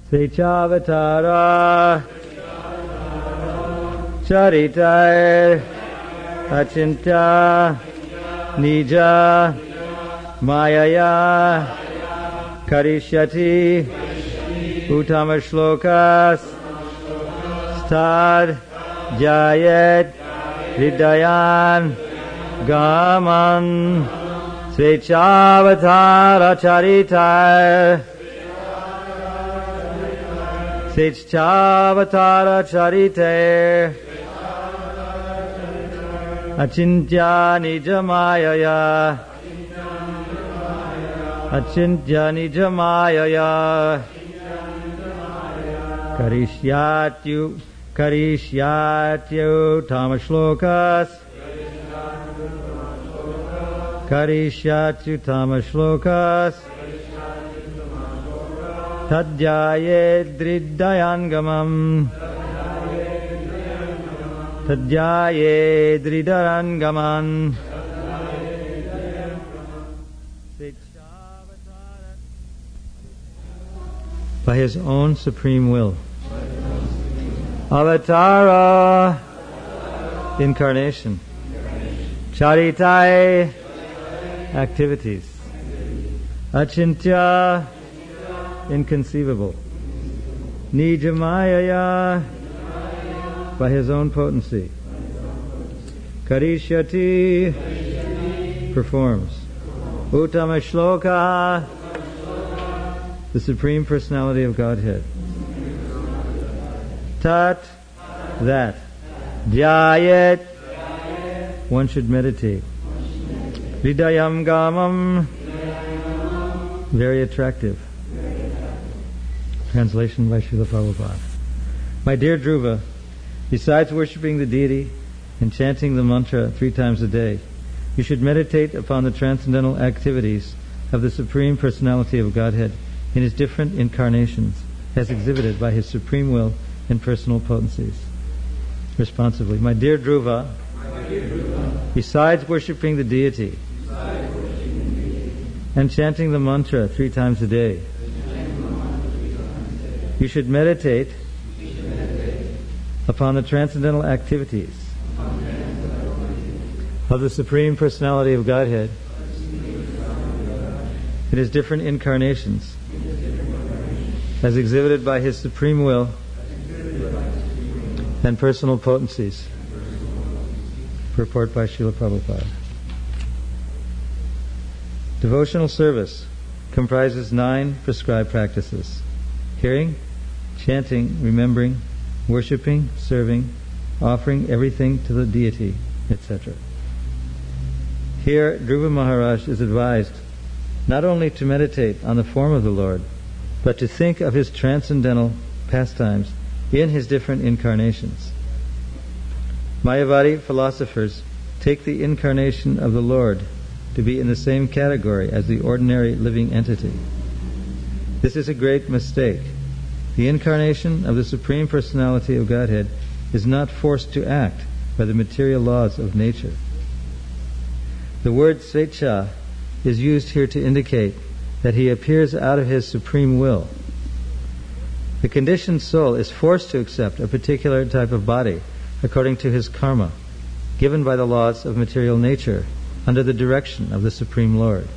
Svechavatara Charitai Achintya Nija Mayaya Karishyati Uttama Shlokas Stad Jayet Hridayan Gaman Svechavatara Charitai Svechavatara Charite Achintya Nijamayaya Achintya Nijamayaya Karishyatyu Tamashlokas Karishyatyu Tamashlokas Tadjaye Dridayangamam Tadjaye Dridayangaman by his own supreme will. Avatara, incarnation. Charitai, activities. Achintya, inconceivable. Nijamayaya, by his own potency. Karishyati, performs. Uttama Shloka, the Supreme Personality of Godhead. Tat, that. Jayet, one should meditate. Hridayam Gamam, very attractive. Translation by Srila Prabhupada. My dear Dhruva, besides worshipping the deity and chanting the mantra 3 times a day, you should meditate upon the transcendental activities of the Supreme Personality of Godhead in his different incarnations, as exhibited by his supreme will and personal potencies. Responsively, my dear Dhruva, besides worshipping the deity and chanting the mantra 3 times a day, you should meditate upon the transcendental activities of the Supreme Personality of Godhead in his different incarnations, as exhibited by his supreme will and personal potencies. Purport by Srila Prabhupada. Devotional service comprises 9 prescribed practices: hearing, chanting, remembering, worshipping, serving, offering everything to the deity, etc. Here, Dhruva Maharaj is advised not only to meditate on the form of the Lord, but to think of his transcendental pastimes in his different incarnations. Mayavadi philosophers take the incarnation of the Lord to be in the same category as the ordinary living entity. This is a great mistake. The incarnation of the Supreme Personality of Godhead is not forced to act by the material laws of nature. The word Svecha is used here to indicate that he appears out of his supreme will. The conditioned soul is forced to accept a particular type of body according to his karma, given by the laws of material nature under the direction of the Supreme Lord.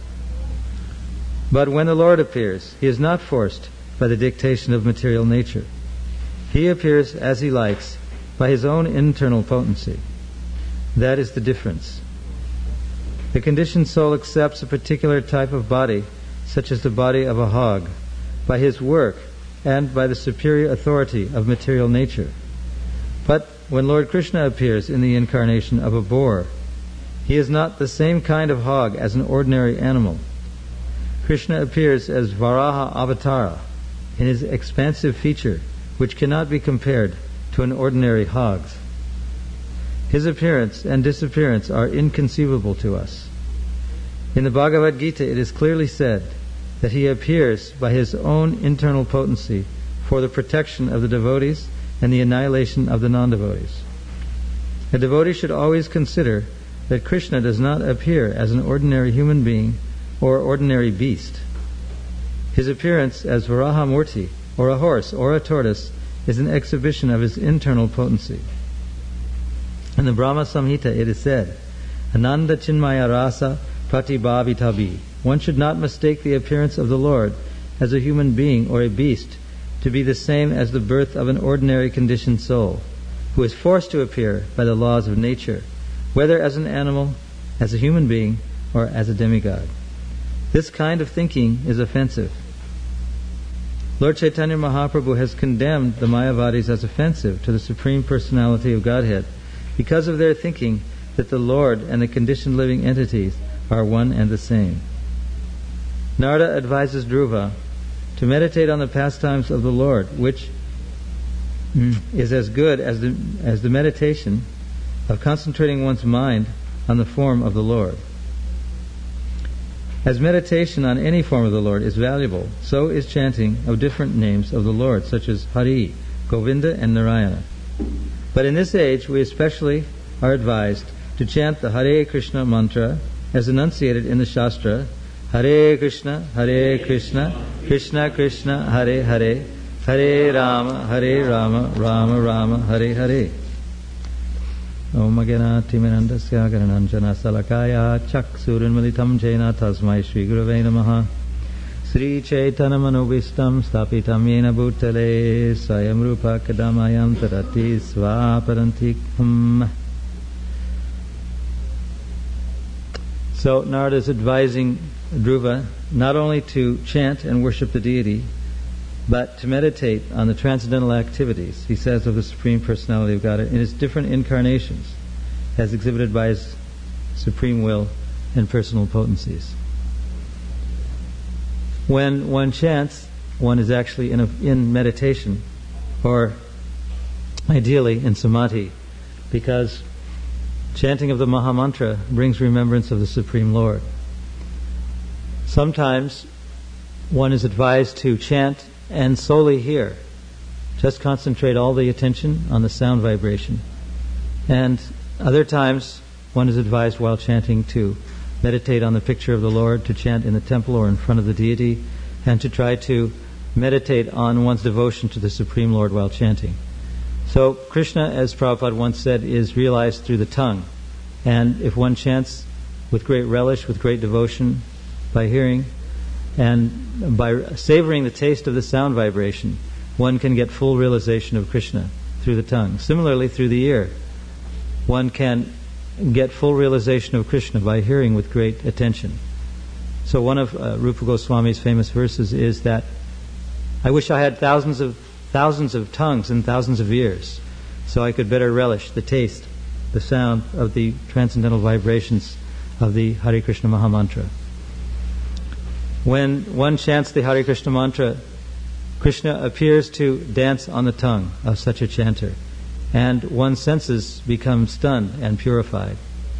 But when the Lord appears, he is not forced by the dictation of material nature. He appears as he likes by his own internal potency. That is the difference. The conditioned soul accepts a particular type of body, such as the body of a hog, by his work and by the superior authority of material nature. But when Lord Krishna appears in the incarnation of a boar, he is not the same kind of hog as an ordinary animal. Krishna appears as Varaha Avatara in his expansive feature, which cannot be compared to an ordinary hog's. His appearance and disappearance are inconceivable to us. In the Bhagavad Gita it is clearly said that he appears by his own internal potency for the protection of the devotees and the annihilation of the non-devotees. A devotee should always consider that Krishna does not appear as an ordinary human being or ordinary beast. His appearance as Varahamurti or a horse, or a tortoise is an exhibition of his internal potency. In the Brahma Samhita it is said, Ananda Chinmaya Rasa Pratibhavitabi. One should not mistake the appearance of the Lord as a human being or a beast to be the same as the birth of an ordinary conditioned soul, who is forced to appear by the laws of nature, whether as an animal, as a human being, or as a demigod. This kind of thinking is offensive. Lord Chaitanya Mahaprabhu has condemned the Mayavadis as offensive to the Supreme Personality of Godhead because of their thinking that the Lord and the conditioned living entities are one and the same. Narada advises Dhruva to meditate on the pastimes of the Lord, which is as good as the meditation of concentrating one's mind on the form of the Lord. As meditation on any form of the Lord is valuable, so is chanting of different names of the Lord, such as Hari, Govinda, and Narayana. But in this age, we especially are advised to chant the Hare Krishna mantra as enunciated in the Shastra, Hare Krishna, Krishna Krishna, Hare Hare, Hare Rama, Rama Rama, Hare Hare. Om Aganati Mirandasya Garananjana Salakaya Chaksurinmalitam Jena Tasmai Shri Gurave Namaha Sri Chaitanya Manobhistam Stapitam Yena Bhutale Swayam Rupa Kadamayam Tarati Svaparantikham. So Narada is advising Dhruva not only to chant and worship the deity, but to meditate on the transcendental activities, he says, of the Supreme Personality of Godhead in its different incarnations, as exhibited by his supreme will and personal potencies. When one chants, one is actually in meditation, or ideally in samadhi, because chanting of the Mahamantra brings remembrance of the Supreme Lord. Sometimes one is advised to chant and solely hear. Just concentrate all the attention on the sound vibration. And other times one is advised while chanting to meditate on the picture of the Lord, to chant in the temple or in front of the deity, and to try to meditate on one's devotion to the Supreme Lord while chanting. So Krishna, as Prabhupada once said, is realized through the tongue. And if one chants with great relish, with great devotion, by hearing, and by savoring the taste of the sound vibration, one can get full realization of Krishna through the tongue. Similarly, through the ear, one can get full realization of Krishna by hearing with great attention. So one of Rupa Goswami's famous verses is that, I wish I had thousands of tongues and thousands of ears, so I could better relish the taste, the sound of the transcendental vibrations of the Hare Krishna Mahamantra. When one chants the Hare Krishna mantra, Krishna appears to dance on the tongue of such a chanter, and one's senses become stunned and purified.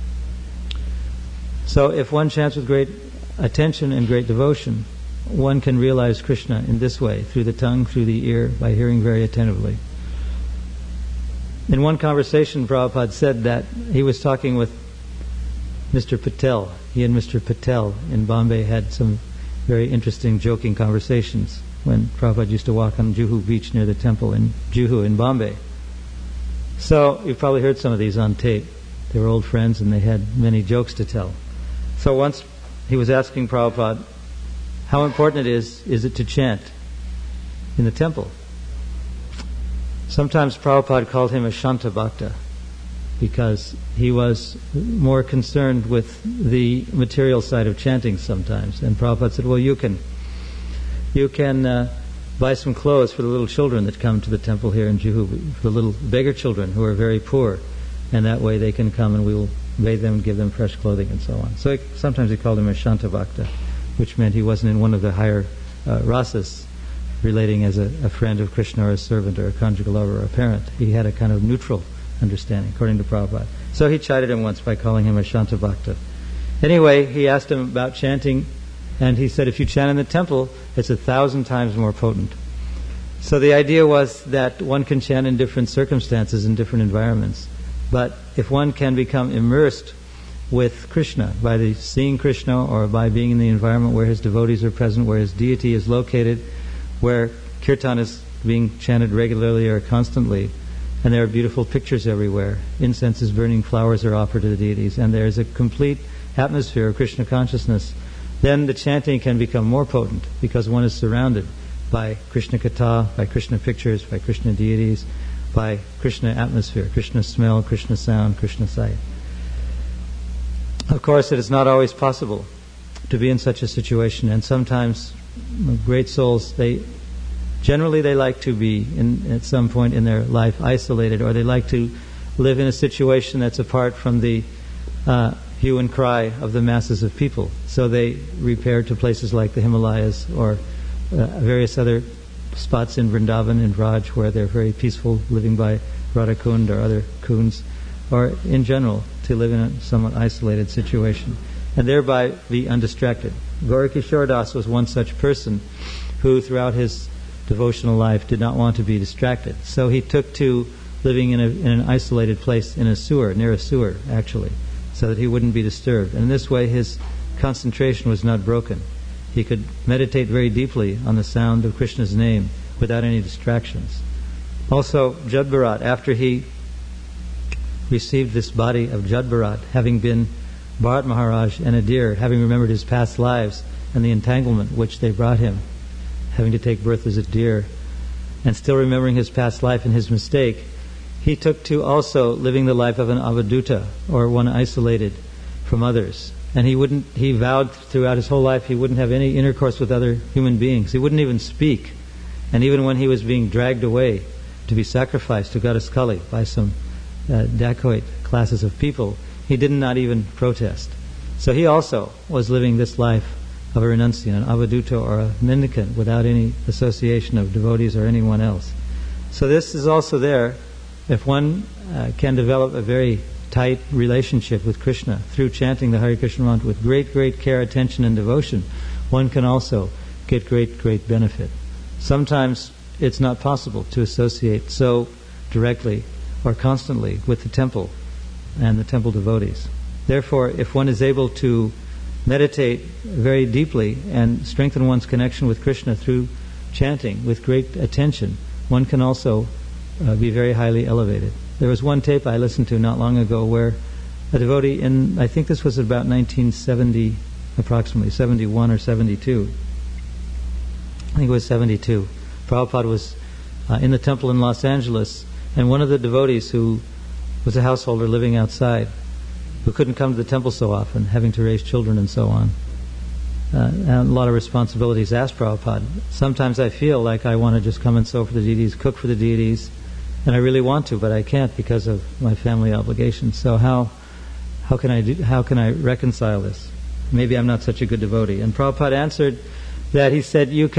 So if one chants with great attention and great devotion, one can realize Krishna in this way, through the tongue, through the ear, by hearing very attentively. In one conversation, Prabhupada said that he was talking with Mr. Patel. He and Mr. Patel in Bombay had some very interesting, joking conversations when Prabhupada used to walk on Juhu Beach near the temple in Juhu in Bombay. So you've probably heard some of these on tape. They were old friends and they had many jokes to tell. So once he was asking Prabhupada how important is it to chant in the temple. Sometimes Prabhupada called him a Shanta Bhakta because he was more concerned with the material side of chanting sometimes. And Prabhupada said, well, you can buy some clothes for the little children that come to the temple here in Juhu, for the little beggar children who are very poor, and that way they can come and we will bathe them, give them fresh clothing and so on. So sometimes he called him a Shanta Bhakta, which meant he wasn't in one of the higher rasas, relating as a friend of Krishna or a servant or a conjugal lover or a parent. He had a kind of neutral understanding, according to Prabhupada. So he chided him once by calling him a Shanta Bhakta. Anyway, he asked him about chanting, and he said, if you chant in the temple, it's 1,000 times more potent. So the idea was that one can chant in different circumstances, in different environments. But if one can become immersed with Krishna, by seeing Krishna or by being in the environment where his devotees are present, where his deity is located, where kirtan is being chanted regularly or constantly, and there are beautiful pictures everywhere. Incense is burning, flowers are offered to the deities, and there is a complete atmosphere of Krishna consciousness, then the chanting can become more potent because one is surrounded by Krishna Katha, by Krishna pictures, by Krishna deities, by Krishna atmosphere, Krishna smell, Krishna sound, Krishna sight. Of course, it is not always possible to be in such a situation, and sometimes great souls, they like to be at some point in their life isolated, or they like to live in a situation that's apart from the hue and cry of the masses of people. So they repair to places like the Himalayas or various other spots in Vrindavan and Vraj where they're very peaceful, living by Radha Kund or other kunds, or in general to live in a somewhat isolated situation and thereby be undistracted. Gaurikishore Das was one such person who throughout his devotional life did not want to be distracted. So he took to living in an isolated place in a sewer, near a sewer actually, so that he wouldn't be disturbed. And in this way his concentration was not broken. He could meditate very deeply on the sound of Krishna's name without any distractions. Also, Jad Bharat, after he received this body of Jad Bharat, having been Bharat Maharaj and a deer, having remembered his past lives and the entanglement which they brought him, having to take birth as a deer, and still remembering his past life and his mistake, he took to also living the life of an avaduta, or one isolated from others. And he vowed throughout his whole life he wouldn't have any intercourse with other human beings. He wouldn't even speak. And even when he was being dragged away to be sacrificed to Goddess Kali by some dacoit classes of people, he did not even protest. So he also was living this life of a renunciant, an avaduta or a mendicant, without any association of devotees or anyone else. So this is also there. If one can develop a very tight relationship with Krishna through chanting the Hare Krishna mantra with great, great care, attention and devotion, one can also get great, great benefit. Sometimes it's not possible to associate so directly or constantly with the temple and the temple devotees. Therefore, if one is able to meditate very deeply and strengthen one's connection with Krishna through chanting with great attention, one can also be very highly elevated. There was one tape I listened to not long ago where a devotee I think this was about 1970, approximately 71 or 72. I think it was 72. Prabhupada was in the temple in Los Angeles, and one of the devotees who was a householder living outside, who couldn't come to the temple so often, having to raise children and so on, and a lot of responsibilities, asked Prabhupada, sometimes I feel like I want to just come and sew for the deities, cook for the deities, and I really want to, but I can't because of my family obligations. So how can I reconcile this? Maybe I'm not such a good devotee. And Prabhupada answered that he said he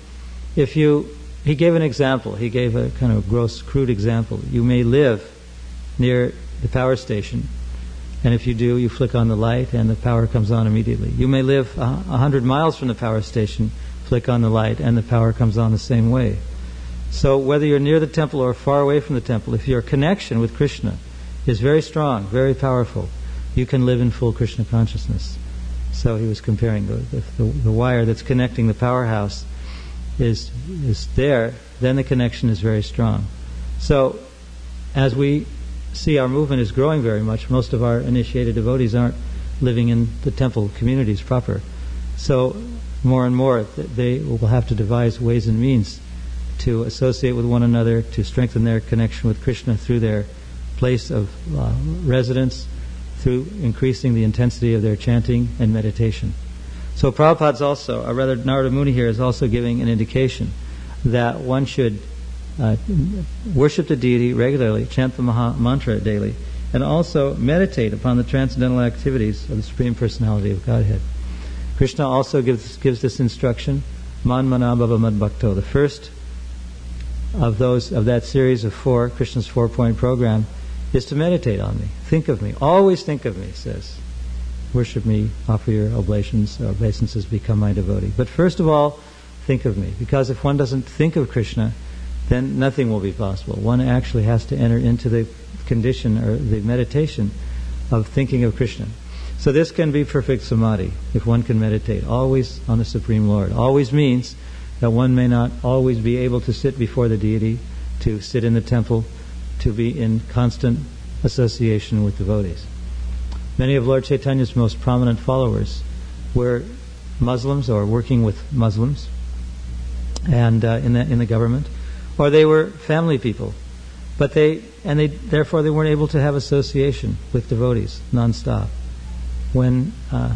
gave an example. He gave a kind of gross, crude example. You may live near the power station, and if you do, you flick on the light and the power comes on immediately. You may live 100 miles from the power station, flick on the light, and the power comes on the same way. So whether you're near the temple or far away from the temple, if your connection with Krishna is very strong, very powerful, you can live in full Krishna consciousness. So he was comparing the wire that's connecting the powerhouse is there, then the connection is very strong. So as we see our movement is growing very much, most of our initiated devotees aren't living in the temple communities proper. So more and more they will have to devise ways and means to associate with one another, to strengthen their connection with Krishna through their place of residence, through increasing the intensity of their chanting and meditation. So Prabhupada's also, Narada Muni here is also giving an indication that one should worship the deity regularly, chant the Maha Mantra daily, and also meditate upon the transcendental activities of the Supreme Personality of Godhead. Krishna also gives this instruction, Man Mana Bhava Mad Bhakto. The first of that series of 4, Krishna's 4-point program, is to meditate on me. Think of me. Always think of me, he says. Worship me, offer your obeisances, become my devotee. But first of all, think of me. Because if one doesn't think of Krishna, then nothing will be possible. One actually has to enter into the condition or the meditation of thinking of Krishna. So this can be perfect samadhi, if one can meditate always on the Supreme Lord. Always means that one may not always be able to sit before the deity, to sit in the temple, to be in constant association with devotees. Many of Lord Chaitanya's most prominent followers were Muslims or working with Muslims and in the government, or they were family people, but therefore they weren't able to have association with devotees non-stop. When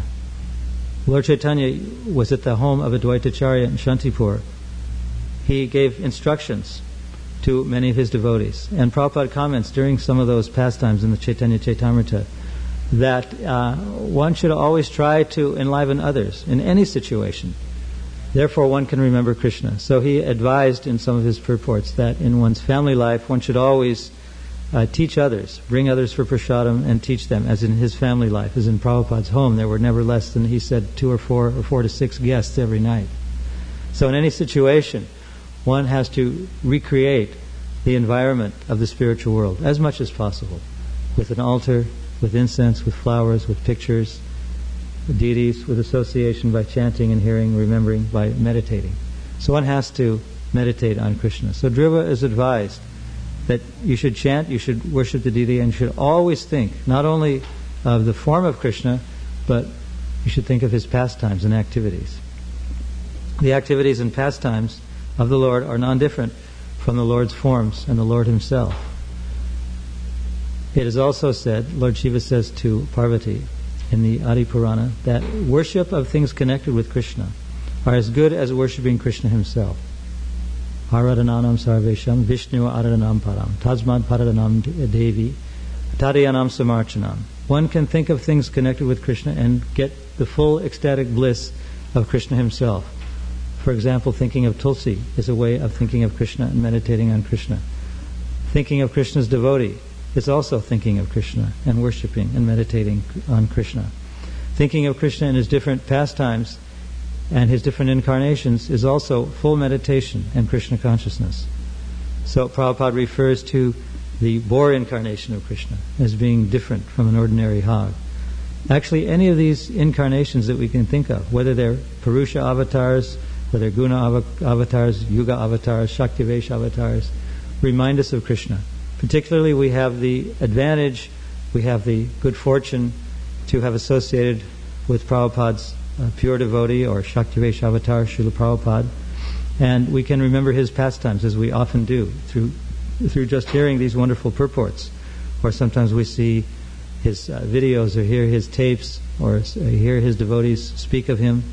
Lord Chaitanya was at the home of Advaitacharya in Shantipur, he gave instructions to many of his devotees. And Prabhupada comments during some of those pastimes in the Chaitanya Chaitamrita that one should always try to enliven others in any situation. Therefore one can remember Krishna. So he advised in some of his purports that in one's family life one should always teach others, bring others for prasadam and teach them, as in his family life. As in Prabhupada's home, there were never less than, he said, 2 or 4 or 4 to 6 guests every night. So in any situation, one has to recreate the environment of the spiritual world as much as possible, with an altar, with incense, with flowers, with pictures, with deities, with association by chanting and hearing, remembering, by meditating. So one has to meditate on Krishna. So Dhruva is advised that you should chant, you should worship the deity, and you should always think not only of the form of Krishna, but you should think of his pastimes and activities. The activities and pastimes of the Lord are non-different from the Lord's forms and the Lord himself. It is also said, Lord Shiva says to Parvati in the Adi Purana, that worship of things connected with Krishna are as good as worshipping Krishna himself. Aradhananam sarvesham Vishnu aradhanam param Tajmad paradhanam devi Tadayanam samarchanam. One can think of things connected with Krishna and get the full ecstatic bliss of Krishna himself. For example, thinking of Tulsi is a way of thinking of Krishna and meditating on Krishna. Thinking of Krishna's devotee is also thinking of Krishna and worshipping and meditating on Krishna. Thinking of Krishna in his different pastimes and his different incarnations is also full meditation and Krishna consciousness. So Prabhupada refers to the boar incarnation of Krishna as being different from an ordinary hog. Actually, any of these incarnations that we can think of, whether they're Purusha avatars, whether Guna avatars, Yuga avatars, Shaktivesh avatars, remind us of Krishna. Particularly, we have the advantage, we have the good fortune to have associated with Prabhupada's pure devotee or Shaktivesh avatar, Srila Prabhupada, and we can remember his pastimes as we often do through just hearing these wonderful purports, or sometimes we see his videos or hear his tapes or hear his devotees speak of him.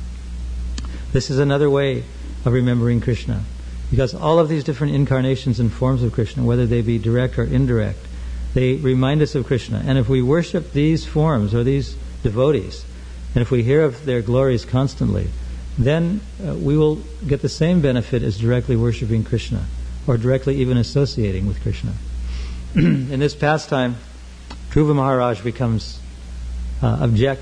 This is another way of remembering Krishna, because all of these different incarnations and forms of Krishna, whether they be direct or indirect, they remind us of Krishna. And if we worship these forms or these devotees, and if we hear of their glories constantly, then we will get the same benefit as directly worshipping Krishna, or directly even associating with Krishna. In this pastime, Dhruva Maharaj becomes abject,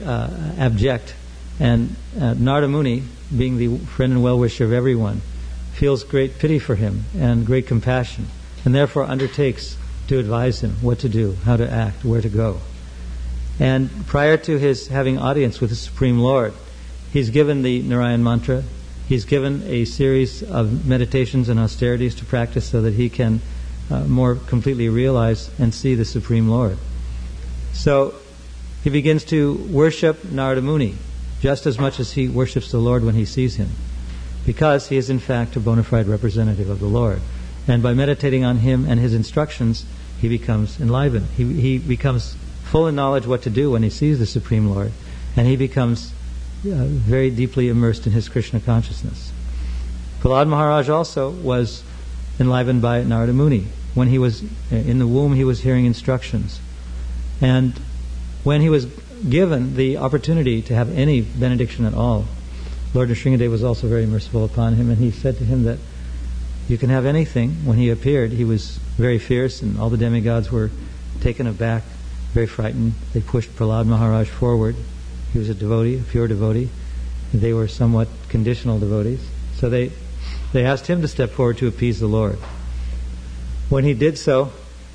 and Narada Muni, being the friend and well-wisher of everyone, feels great pity for him and great compassion, and therefore undertakes to advise him what to do, how to act, where to go. And prior to his having audience with the Supreme Lord, he's given the Narayan mantra, he's given a series of meditations and austerities to practice so that he can more completely realize and see the Supreme Lord. So he begins to worship Narada Muni just as much as he worships the Lord when he sees him, because he is in fact a bona fide representative of the Lord. And by meditating on him and his instructions, he becomes enlivened. He becomes full in knowledge what to do when he sees the Supreme Lord, and he becomes very deeply immersed in his Krishna consciousness. Prahlad Maharaj also was enlivened by Narada Muni. When he was in the womb, he was hearing instructions. And when he was given the opportunity to have any benediction at all, Lord Nrsingadev was also very merciful upon him, and he said to him that you can have anything. When he appeared, he was very fierce, and all the demigods were taken aback, very frightened. They pushed Prahlad Maharaj forward. He was a devotee, a pure devotee. They were somewhat conditional devotees. So they asked him to step forward to appease the Lord. When he did so,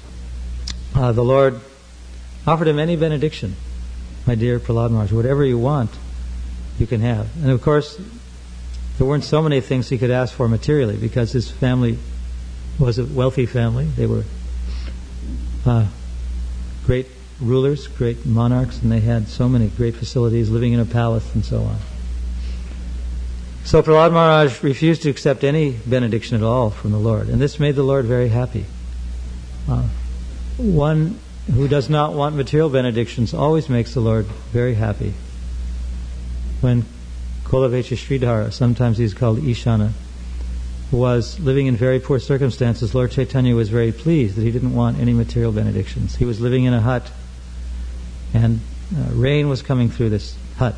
the Lord offered him any benediction. My dear Prahlad Maharaj, whatever you want, you can have. And of course, there weren't so many things he could ask for materially, because his family was a wealthy family. They were great rulers, great monarchs, and they had so many great facilities, living in a palace and so on. So Prahlad Maharaj refused to accept any benediction at all from the Lord, and this made the Lord very happy. One who does not want material benedictions always makes the Lord very happy. When Kolavecha Sridhara, sometimes he's called Ishana, was living in very poor circumstances, Lord Chaitanya was very pleased that he didn't want any material benedictions. He was living in a hut, and rain was coming through this hut.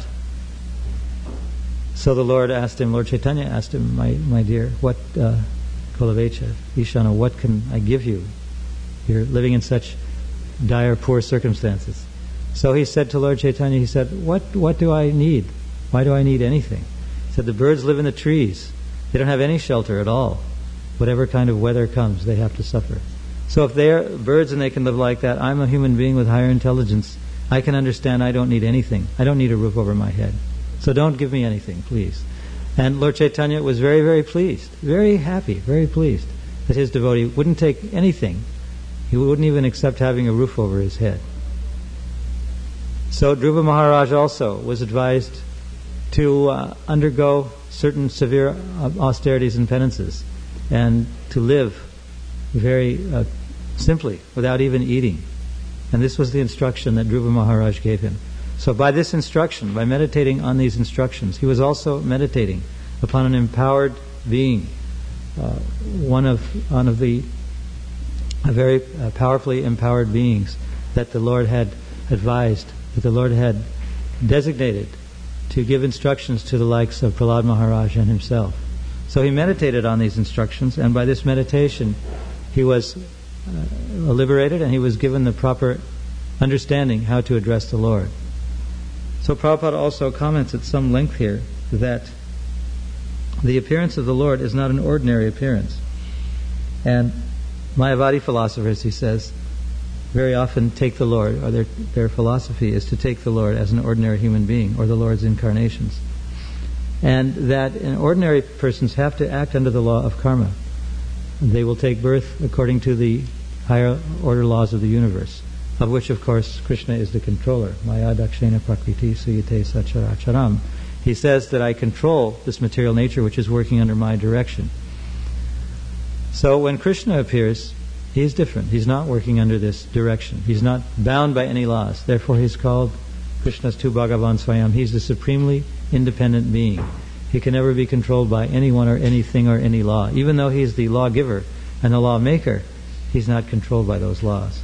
So the Lord asked him, Lord Chaitanya asked him, my dear, what, Kolavecha, Ishana, what can I give you? You're living in such dire, poor circumstances. So he said to Lord Chaitanya, he said, what do I need? Why do I need anything? He said, the birds live in the trees. They don't have any shelter at all. Whatever kind of weather comes, they have to suffer. So if they're birds and they can live like that, I'm a human being with higher intelligence. I can understand I don't need anything. I don't need a roof over my head. So don't give me anything, please. And Lord Chaitanya was very, very pleased, very happy, very pleased that his devotee wouldn't take anything. He wouldn't even accept having a roof over his head. So Dhruva Maharaj also was advised to undergo certain severe austerities and penances, and to live very simply, without even eating. And this was the instruction that Dhruva Maharaj gave him. So by this instruction, by meditating on these instructions, he was also meditating upon an empowered being, one of the very powerfully empowered beings that the Lord had advised, that the Lord had designated to give instructions to the likes of Prahlad Maharaj and himself. So he meditated on these instructions, and by this meditation he was liberated, and he was given the proper understanding how to address the Lord. So Prabhupada also comments at some length here that the appearance of the Lord is not an ordinary appearance. And Mayavadi philosophers, he says, very often take the Lord, or their philosophy is to take the Lord as an ordinary human being, or the Lord's incarnations. And that ordinary persons have to act under the law of karma. They will take birth according to the higher order laws of the universe, of which, of course, Krishna is the controller. Maya dakshena prakriti suyate sacharacharam. He says that I control this material nature which is working under my direction. So when Krishna appears, he is different. He's not working under this direction. He's not bound by any laws. Therefore he's called Krishna's tu Bhagavan Swayam. He's the supremely independent being. He can never be controlled by anyone or anything or any law. Even though he's the lawgiver and the lawmaker, he's not controlled by those laws.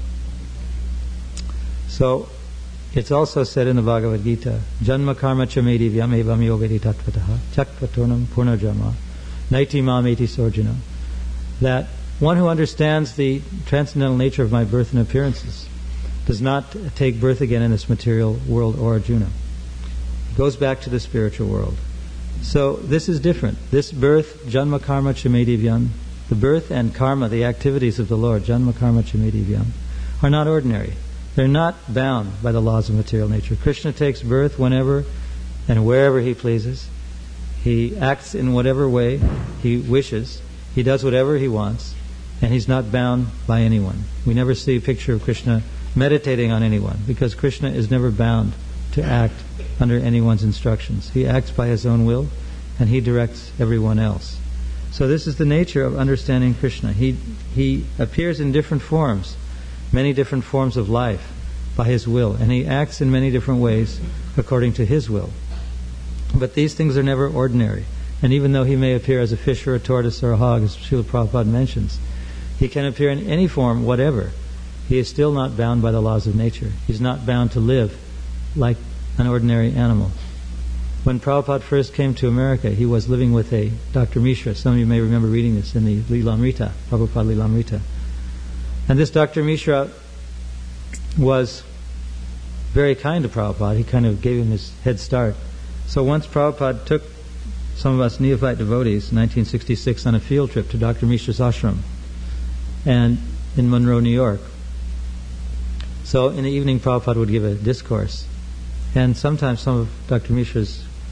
So it's also said in the Bhagavad Gita, Janma karma chamedi vyam evam yovedi tattvataha chakvaturnam purnajama naiti mameti sorjuna, that one who understands the transcendental nature of my birth and appearances does not take birth again in this material world or Arjuna. He goes back to the spiritual world. So this is different. This birth, Janma karma chamedi vyam, the birth and karma, the activities of the Lord, Janma karma chamedi vyam, are not ordinary. They're not bound by the laws of material nature. Krishna takes birth whenever and wherever he pleases. He acts in whatever way he wishes. He does whatever he wants. And he's not bound by anyone. We never see a picture of Krishna meditating on anyone, because Krishna is never bound to act under anyone's instructions. He acts by his own will, and he directs everyone else. So this is the nature of understanding Krishna. He appears in different forms, many different forms of life by his will, and he acts in many different ways according to his will. But these things are never ordinary. And even though he may appear as a fish or a tortoise or a hog, as Srila Prabhupada mentions, he can appear in any form, whatever. He is still not bound by the laws of nature. He's not bound to live like an ordinary animal. When Prabhupada first came to America, he was living with a Dr. Mishra. Some of you may remember reading this in the Lilamrita, Prabhupada Lilamrita. And this Dr. Mishra was very kind to Prabhupada. He kind of gave him his head start. So once Prabhupada took some of us neophyte devotees in 1966 on a field trip to Dr. Mishra's ashram, and in Monroe, New York. So in the evening, Prabhupada would give a discourse, and sometimes some of Dr. Mishra's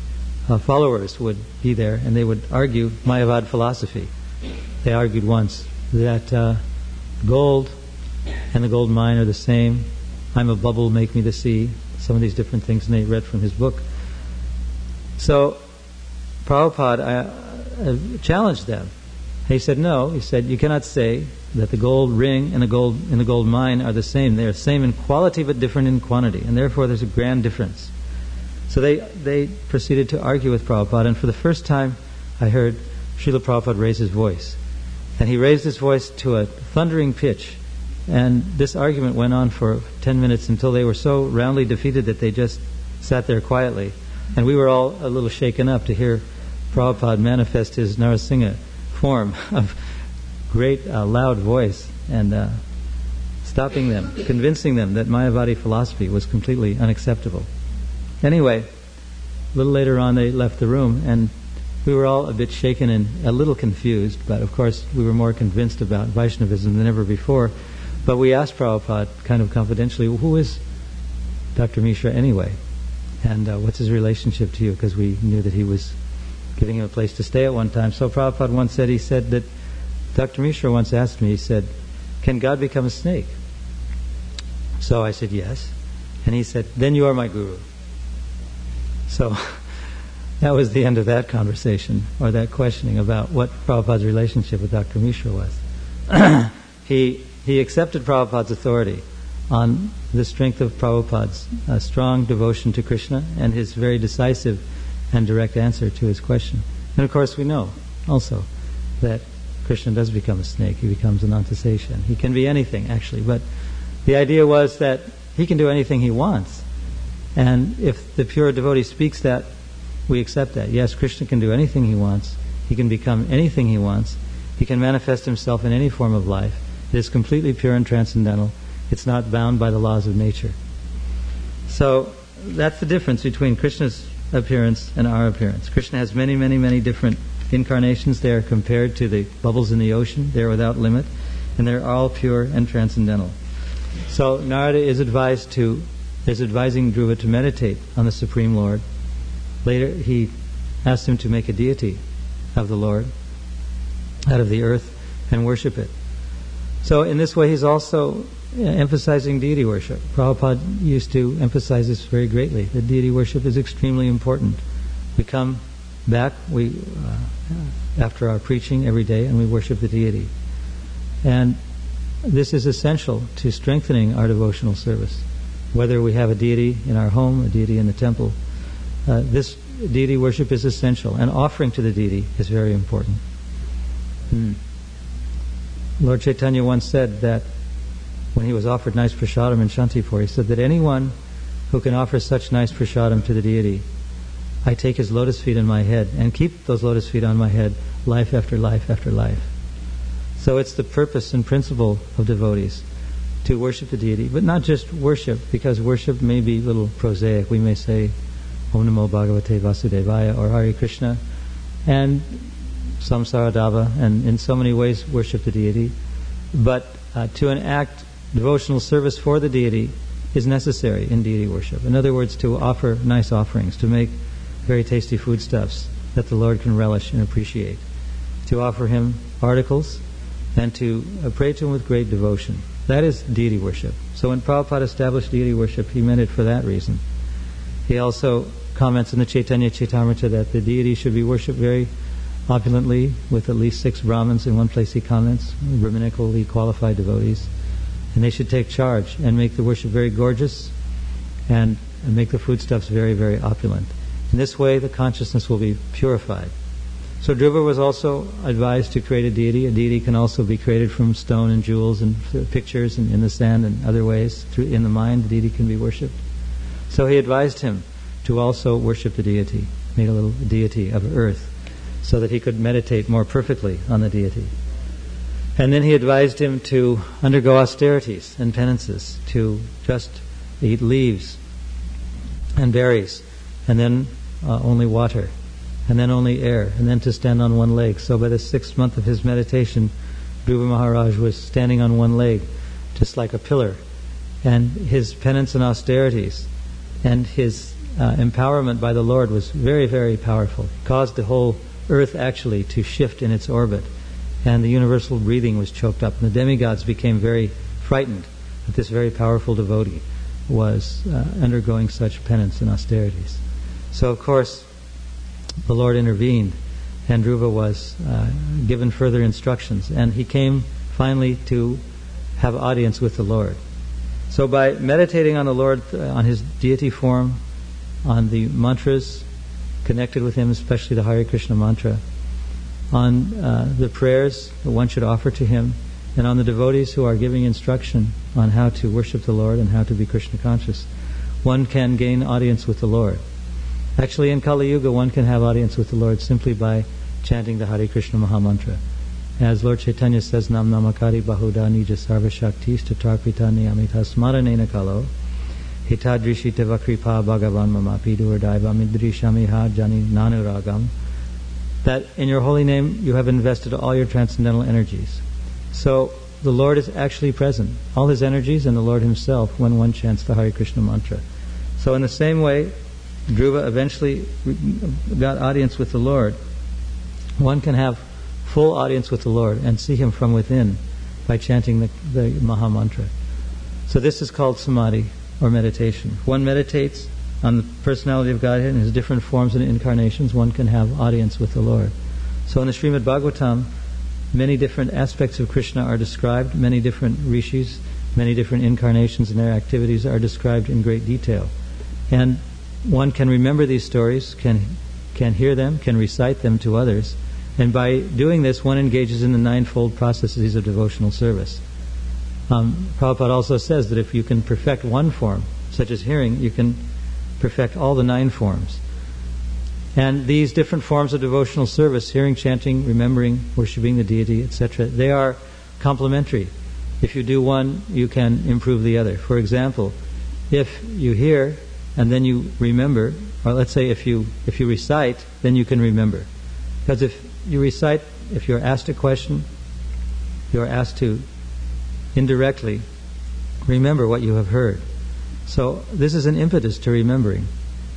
followers would be there, and they would argue Mayavad philosophy. They argued once that gold and the gold mine are the same. I'm a bubble, make me the sea. Some of these different things, and they read from his book. So Prabhupada challenged them. He said, no. He said, you cannot say that the gold ring and the gold mine are the same. They are the same in quality but different in quantity, and therefore there's a grand difference. So they proceeded to argue with Prabhupada, and for the first time I heard Srila Prabhupada raise his voice. And he raised his voice to a thundering pitch, and this argument went on for 10 minutes until they were so roundly defeated that they just sat there quietly. And we were all a little shaken up to hear Prabhupada manifest his Narasingha form of great loud voice and stopping them, convincing them that Mayavadi philosophy was completely unacceptable. Anyway, a little later on they left the room, and we were all a bit shaken and a little confused, but of course we were more convinced about Vaishnavism than ever before. But we asked Prabhupada, kind of confidentially, who is Dr. Mishra anyway? And what's his relationship to you? Because we knew that he was giving him a place to stay at one time. So Prabhupada once said, he said that Dr. Mishra once asked me, he said, can God become a snake? So I said, yes. And he said, then you are my guru. So that was the end of that conversation, or that questioning about what Prabhupada's relationship with Dr. Mishra was. He accepted Prabhupada's authority on the strength of Prabhupada's strong devotion to Krishna and his very decisive and direct answer to his question. And of course we know also that Krishna does become a snake. He becomes an Anantasesha. He can be anything, actually, but the idea was that he can do anything he wants. And if the pure devotee speaks that, we accept that. Yes, Krishna can do anything he wants. He can become anything he wants. He can manifest himself in any form of life. It is completely pure and transcendental. It's not bound by the laws of nature. So that's the difference between Krishna's appearance and our appearance. Krishna has many, many, many different incarnations. They are compared to the bubbles in the ocean. They are without limit, and they're all pure and transcendental. So Narada is advising Dhruva to meditate on the Supreme Lord. Later he asked him to make a deity of the Lord out of the earth and worship it. So in this way he's also emphasizing deity worship. Prabhupada used to emphasize this very greatly, that deity worship is extremely important. We come back after our preaching every day and we worship the deity. And this is essential to strengthening our devotional service. Whether we have a deity in our home, a deity in the temple, this deity worship is essential, and offering to the deity is very important. Lord Chaitanya once said that when he was offered nice prasadam in Shantipur, he said that anyone who can offer such nice prasadam to the deity, I take his lotus feet on my head and keep those lotus feet on my head life after life after life. So it's the purpose and principle of devotees to worship the deity, but not just worship, because worship may be a little prosaic. We may say Om Namo Bhagavate Vasudevaya or Hare Krishna and Samsaradava, and in so many ways worship the deity. But to enact devotional service for the deity is necessary in deity worship. In other words, to offer nice offerings, to make very tasty foodstuffs that the Lord can relish and appreciate, to offer him articles, and to pray to him with great devotion. That is deity worship. So when Prabhupada established deity worship, he meant it for that reason. He also comments in the Chaitanya Chaitamrita that the deity should be worshipped very opulently with at least 6 Brahmins. In one place he comments, Brahminically qualified devotees. And they should take charge and make the worship very gorgeous and make the foodstuffs very, very opulent. In this way the consciousness will be purified. So Dhruva was also advised to create a deity. A deity can also be created from stone and jewels and pictures and in the sand and other ways. In the mind, the deity can be worshipped. So he advised him to also worship the deity, made a little deity of earth, so that he could meditate more perfectly on the deity. And then he advised him to undergo austerities and penances, to just eat leaves and berries, and then only water, and then only air, and then to stand on one leg. So by the 6th month of his meditation, Dhruva Maharaj was standing on one leg, just like a pillar. And his penance and austerities, and his empowerment by the Lord was very, very powerful. It caused the whole earth actually to shift in its orbit, and the universal breathing was choked up, and the demigods became very frightened that this very powerful devotee was undergoing such penance and austerities. So of course the Lord intervened, and Dhruva was given further instructions, and he came finally to have audience with the Lord. So by meditating on the Lord, on his deity form, on the mantras connected with him, especially the Hare Krishna mantra, on the prayers that one should offer to him, and on the devotees who are giving instruction on how to worship the Lord and how to be Krishna conscious, one can gain audience with the Lord. Actually, in Kali Yuga, one can have audience with the Lord simply by chanting the Hare Krishna Maha Mantra. As Lord Chaitanya says, Nam Namakari Bahuda Nija Sarva Shaktis Tatarpita Niyamita Smaranena Kalo Hitadrishi Tevakripa Bhagavan Mamapi Durdaiva Midrishamiha Jani Nanuragam. That in your holy name you have invested all your transcendental energies. So the Lord is actually present, all his energies and the Lord himself, when one chants the Hare Krishna mantra. So in the same way, Dhruva eventually got audience with the Lord. One can have full audience with the Lord and see him from within by chanting the Maha Mantra. So this is called samadhi, or meditation. If one meditates on the personality of Godhead in his different forms and incarnations, one can have audience with the Lord. So in the Srimad Bhagavatam, many different aspects of Krishna are described, many different rishis, many different incarnations and their activities are described in great detail. And one can remember these stories, can hear them, can recite them to others, and by doing this one engages in the ninefold processes of devotional service. Prabhupada also says that if you can perfect one form, such as hearing, you can perfect all the 9 forms. And these different forms of devotional service, hearing, chanting, remembering, worshipping the deity, etc., they are complementary. If you do one, you can improve the other. For example, if you hear and then you remember, or let's say if you recite, then you can remember. Because if you recite, if you're asked a question, you're asked to indirectly remember what you have heard. So this is an impetus to remembering.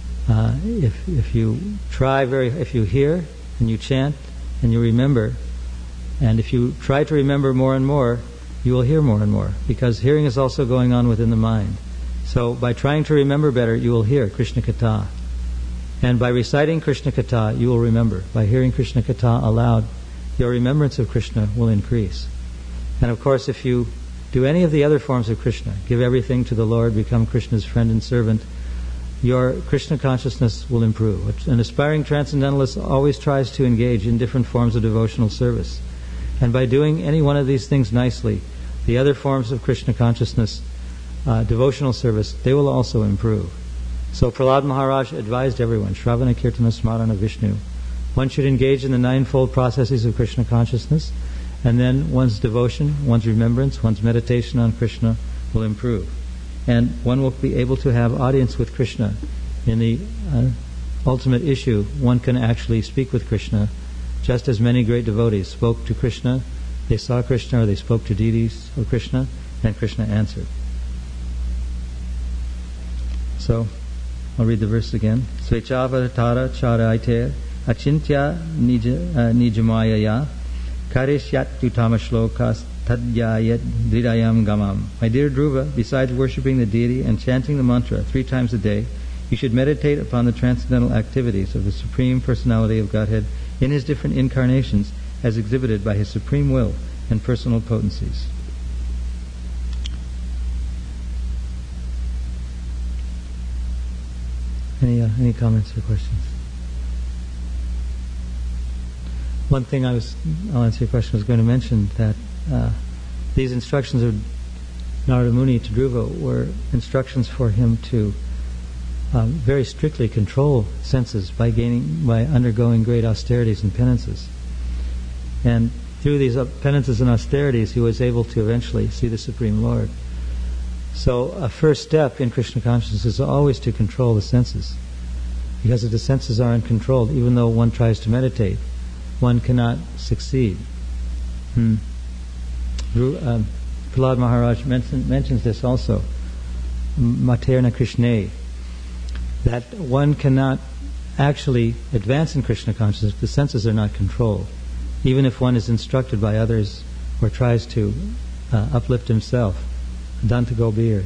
If you hear and you chant and you remember, and if you try to remember more and more, you will hear more and more, because hearing is also going on within the mind. So by trying to remember better, you will hear Krishna Katha. And by reciting Krishna Katha, you will remember. By hearing Krishna Katha aloud, your remembrance of Krishna will increase. And of course, if you do any of the other forms of Krishna, give everything to the Lord, become Krishna's friend and servant, your Krishna consciousness will improve. An aspiring transcendentalist always tries to engage in different forms of devotional service. And by doing any one of these things nicely, the other forms of Krishna consciousness, devotional service, they will also improve. So Prahlad Maharaj advised everyone, Shravana Kirtana Smarana Vishnu. One should engage in the ninefold processes of Krishna consciousness, and then one's devotion, one's remembrance, one's meditation on Krishna will improve. And one will be able to have audience with Krishna. In the ultimate issue, one can actually speak with Krishna, just as many great devotees spoke to Krishna. They saw Krishna, or they spoke to deities of Krishna, and Krishna answered. So, I'll read the verse again. Svechavatara charaite achintya nijamayaya karishyat utama shlokas tadyayat dridayam gamam. My dear Dhruva, besides worshipping the deity and chanting the mantra 3 times a day, you should meditate upon the transcendental activities of the Supreme Personality of Godhead in his different incarnations as exhibited by his supreme will and personal potencies. Any comments or questions? One thing I'll answer your question, I was going to mention that these instructions of Narada Muni to Dhruva were instructions for him to very strictly control senses by undergoing great austerities and penances. And through these penances and austerities, he was able to eventually see the Supreme Lord. So a first step in Krishna consciousness is always to control the senses. Because if the senses are uncontrolled, even though one tries to meditate, one cannot succeed. Prahlad Maharaj mentions this also. Materna Krishne. that one cannot actually advance in Krishna consciousness if the senses are not controlled. Even if one is instructed by others or tries to uplift himself, Adanta Gobir,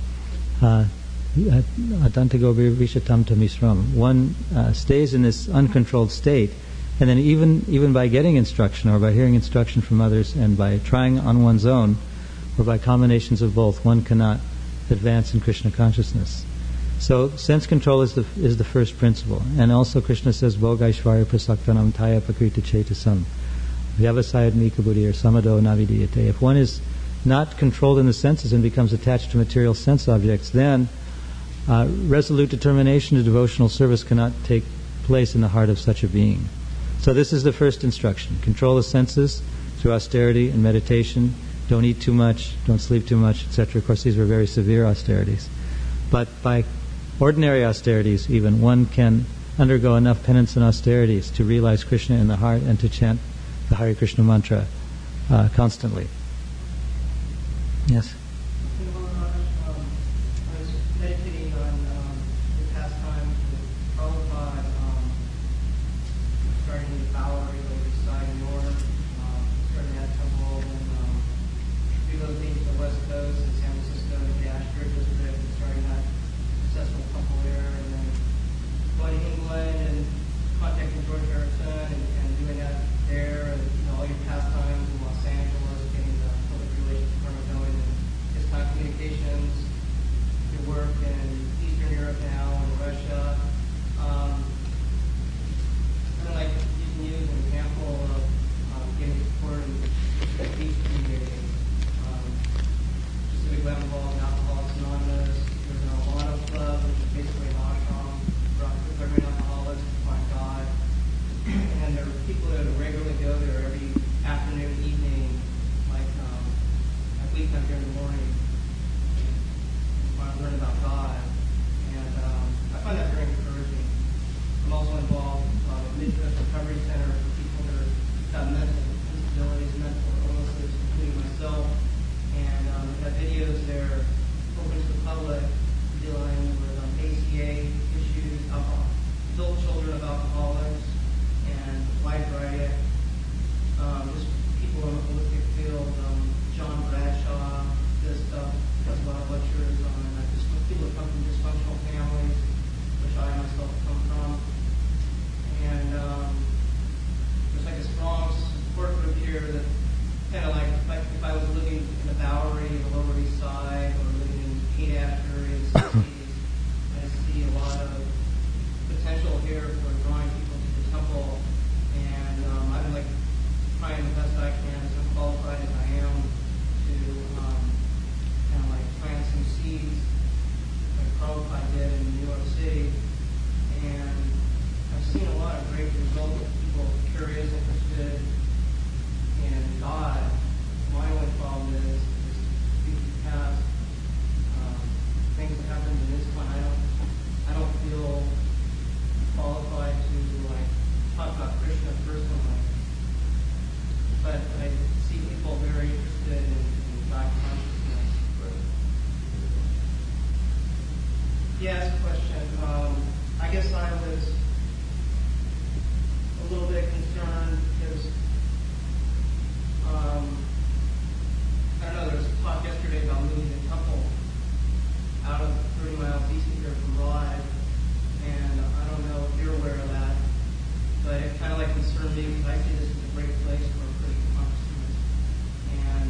Adanta Gobir Vishatam to Misram. One stays in this uncontrolled state, and then even by getting instruction or by hearing instruction from others and by trying on one's own or by combinations of both, one cannot advance in Krishna consciousness. So sense control is the first principle. And also Krishna says, Bhogaishvarya prasaktanam taya pakrita chetasam vyavasayad mika buddhi or samado navidiyate. If one is not controlled in the senses and becomes attached to material sense objects, then resolute determination to devotional service cannot take place in the heart of such a being. So this is the first instruction. Control the senses through austerity and meditation. Don't eat too much, don't sleep too much, etc. Of course, these were very severe austerities. But by ordinary austerities even, one can undergo enough penance and austerities to realize Krishna in the heart and to chant the Hare Krishna mantra constantly. Yes? I was meditating on the pastimes with Prabhupada, starting in the Bowery, like side north, starting at Temple, and relocating to the West Coast in San Francisco, the Ashford district, and starting that successful temple there, and then going to England and contacting George Harrison and doing that there, and all your pastimes in Los Angeles, getting the public relations department going, and just communications, your work in Eastern Europe now and Russia. Kind of like using you as an example of getting support in the peace community. Just got involved in Alcoholics Anonymous. There's an Alano Club, which is basically an ashram for recovering alcoholics to find God. And there are people that regularly go there every afternoon, evening, like at weekend during the morning, to learn about God. And I find that very encouraging. I'm also involved in Midwest Recovery Center for people that have mental disabilities, mental illnesses, including myself. And we have videos there open to the public dealing with ACA issues, adult children of alcoholics, and wide variety of just people in the holistic field. John Bradshaw does stuff, does a lot of lectures on people that come from dysfunctional families, which I myself come from. And there's like a strong support group here that kind of like if I was living in the Bowery, the Lower East Side, or living in Haight-Ashbury in the 60s, I see a lot of potential here for drawing people to the temple. And I've been like trying the best I can, as unqualified as I am, to kind of like plant some seeds, like Prabhupada did in New York City. And I've seen a lot of great results with people curious, interested in God. My only problem is these past things that happened in this one. I don't feel qualified to like talk about Krishna personally, but I see people very interested in God consciousness. He asked a question. I guess I was a little bit concerned because I don't know, there was a talk yesterday about moving the temple out of 30 miles east of here from Rye, and I don't know if you're aware of that, but it kind of like concerned me because I see this as a great place for Krishna consciousness. And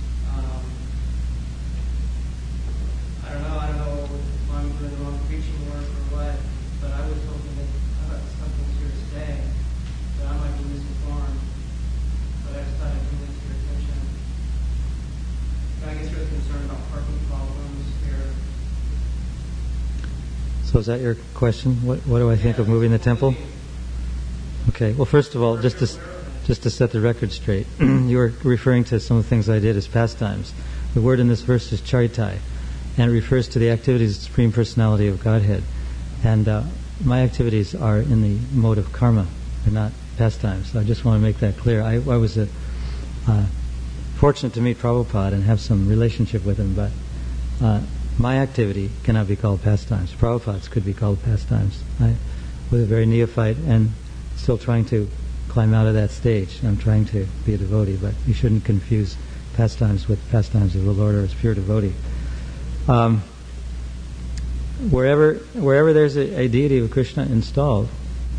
I don't know if I'm doing the wrong preaching work or what, but I was hoping that something's here to stay, but I might be misinformed. But I just thought I'd bring this to your attention. I guess you're concerned about parking problems here. So is that your question? What do I think of moving the temple? Okay. Well, first of all, just to set the record straight, you were referring to some of the things I did as pastimes. The word in this verse is charitai, and it refers to the activities of the Supreme Personality of Godhead. And my activities are in the mode of karma, they're not pastimes. So I just want to make that clear. I was fortunate to meet Prabhupada and have some relationship with him, but my activity cannot be called pastimes. Prabhupada's could be called pastimes. I was a very neophyte and still trying to climb out of that stage. I'm trying to be a devotee, but you shouldn't confuse pastimes with pastimes of the Lord or as pure devotee. Wherever there's a deity of Krishna installed,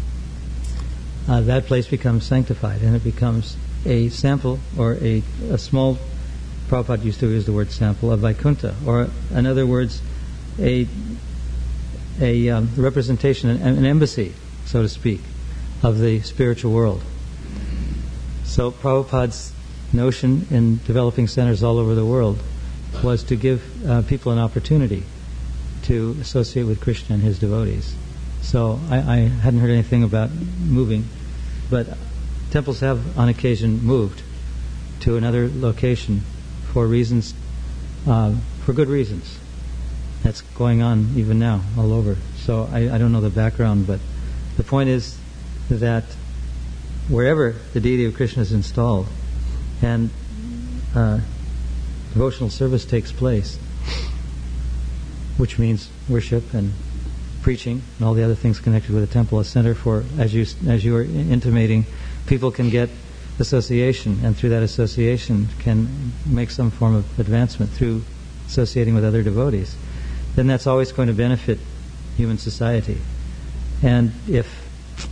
that place becomes sanctified, and it becomes a sample or a small, Prabhupada used to use the word sample, of Vaikuntha, or in other words, a representation, an embassy, so to speak, of the spiritual world. So Prabhupada's notion in developing centers all over the world was to give people an opportunity to associate with Krishna and his devotees. So I hadn't heard anything about moving, but temples have on occasion moved to another location for reasons, for good reasons. That's going on even now all over. So I don't know the background, but the point is that wherever the deity of Krishna is installed and devotional service takes place, which means worship and preaching and all the other things connected with the temple, a center for, as you were intimating, people can get association, and through that association can make some form of advancement through associating with other devotees, then that's always going to benefit human society. And if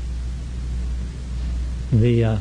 the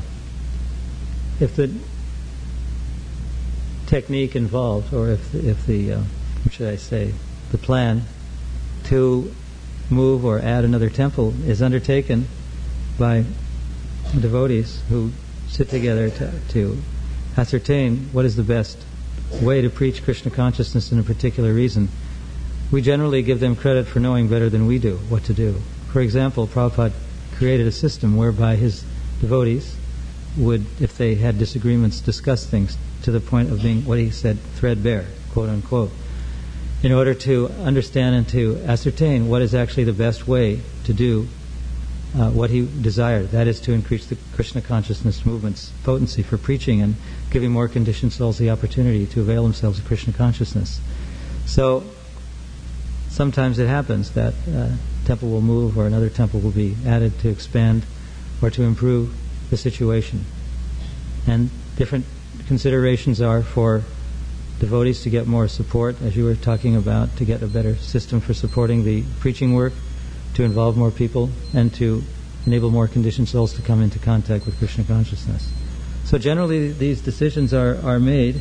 technique involved, or if the what should I say, the plan to move or add another temple is undertaken by devotees who sit together to ascertain what is the best way to preach Krishna consciousness in a particular region, we generally give them credit for knowing better than we do what to do. For example, Prabhupada created a system whereby his devotees would, if they had disagreements, discuss things to the point of being, what he said, threadbare, quote unquote, in order to understand and to ascertain what is actually the best way to do what he desired. That is to increase the Krishna consciousness movement's potency for preaching and giving more conditioned souls the opportunity to avail themselves of Krishna consciousness. So sometimes it happens that a temple will move or another temple will be added to expand or to improve the situation. And different considerations are for devotees to get more support, as you were talking about, to get a better system for supporting the preaching work, to involve more people, and to enable more conditioned souls to come into contact with Krishna consciousness. So generally these decisions are made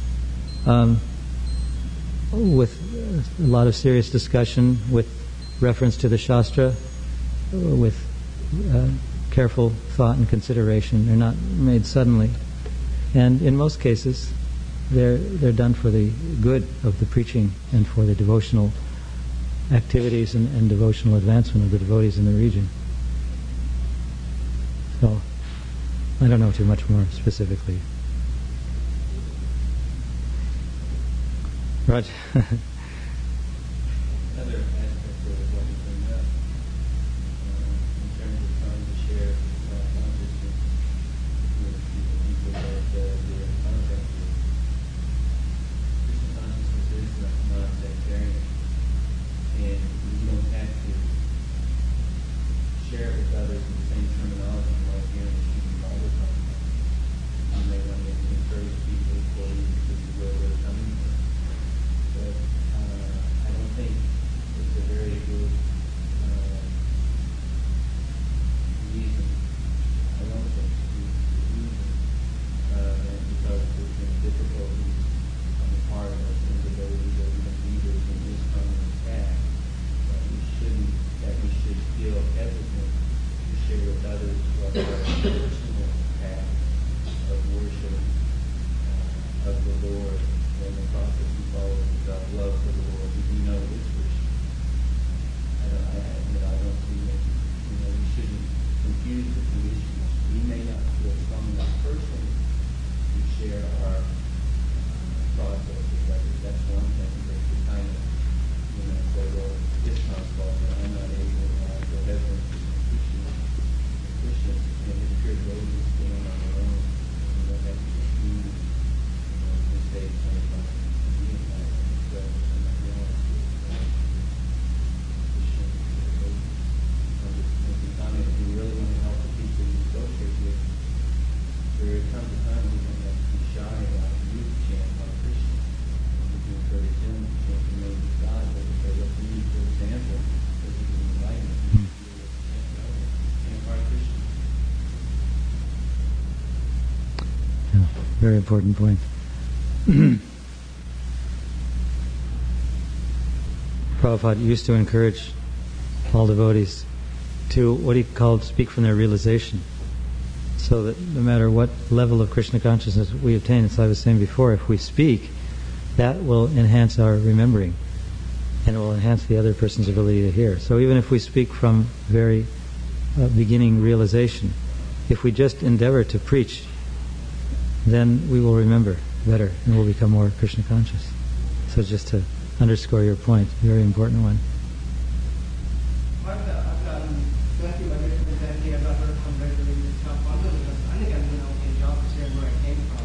with a lot of serious discussion, with reference to the Shastra, with careful thought and consideration. They're not made suddenly. And in most cases, they're done for the good of the preaching and for the devotional activities and devotional advancement of the devotees in the region. So, I don't know too much more specifically. Raj? Another aspect of what you bring up, in terms of trying to share consciousness with the people that you're in contact with. Krishna consciousness is non-sectarian, and you don't have to share it with others in the same terminology like you're in the student all the time. You may want to encourage people for you because of where they're coming from. But I Very important point. Prabhupada used to encourage all devotees to what he called speak from their realization, so that no matter what level of Krishna consciousness we attain, as I was saying before, if we speak, that will enhance our remembering, and it will enhance the other person's ability to hear. So even if we speak from very beginning realization, if we just endeavor to preach, then we will remember better and we'll become more Krishna conscious. So just to underscore your point, very important one. I've gotten lucky by different identity. I've heard from regularly this stuff. I think I'm doing an okay job considering where I came from.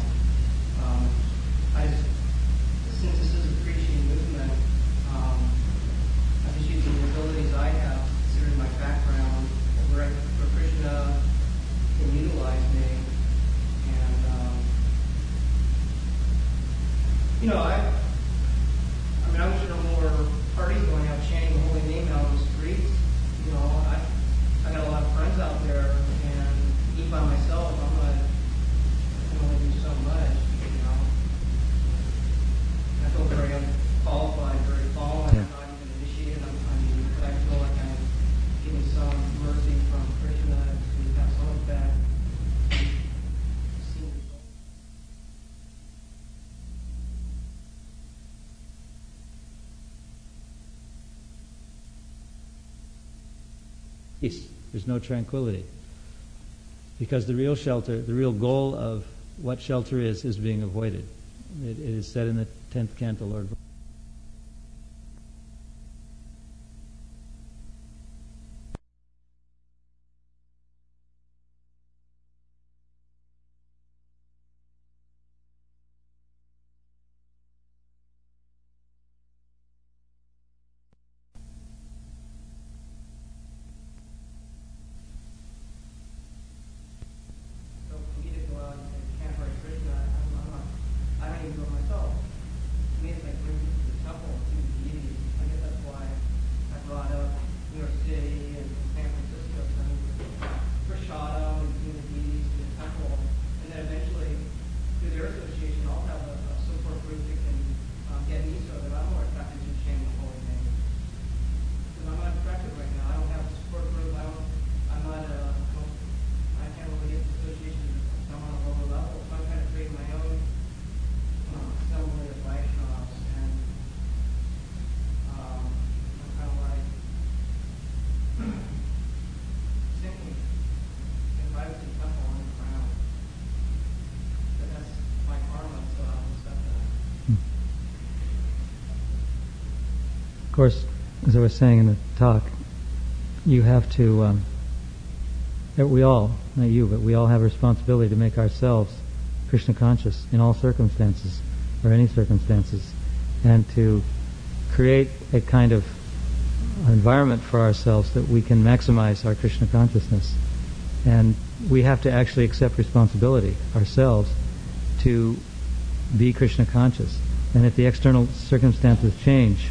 Since this is a preaching movement, I'm just using the abilities I have, considering my background, where Krishna can utilize me. And, I wish there were more parties going out chanting the holy name out on the streets. I got a lot of friends out there, and even by myself, I can only do so much. I feel very unqualified, very fallen. I'm not even initiated. But I feel like I'm getting some mercy from Krishna to have some of that. Peace. There's no tranquility. Because the real shelter, the real goal of what shelter is being avoided. It is said in the 10th canto, Lord. Of course, as I was saying in the talk, you have to, we all, not you, but we all have a responsibility to make ourselves Krishna conscious in all circumstances, or any circumstances, and to create a kind of environment for ourselves that we can maximize our Krishna consciousness. And we have to actually accept responsibility ourselves to be Krishna conscious. And if the external circumstances change,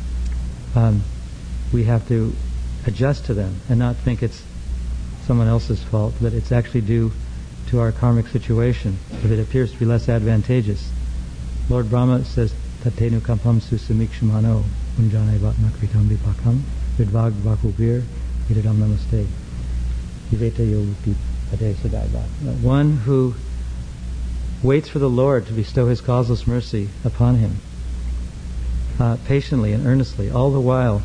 we have to adjust to them and not think it's someone else's fault, but it's actually due to our karmic situation. If it appears to be less advantageous, Lord Brahma says, Tatenu kampam susamikshmano unjane vatmakritam vipakam vidvag vakubir idadam namaste iveta yoguti pade sadaiva. One who waits for the Lord to bestow His causeless mercy upon him, patiently and earnestly, all the while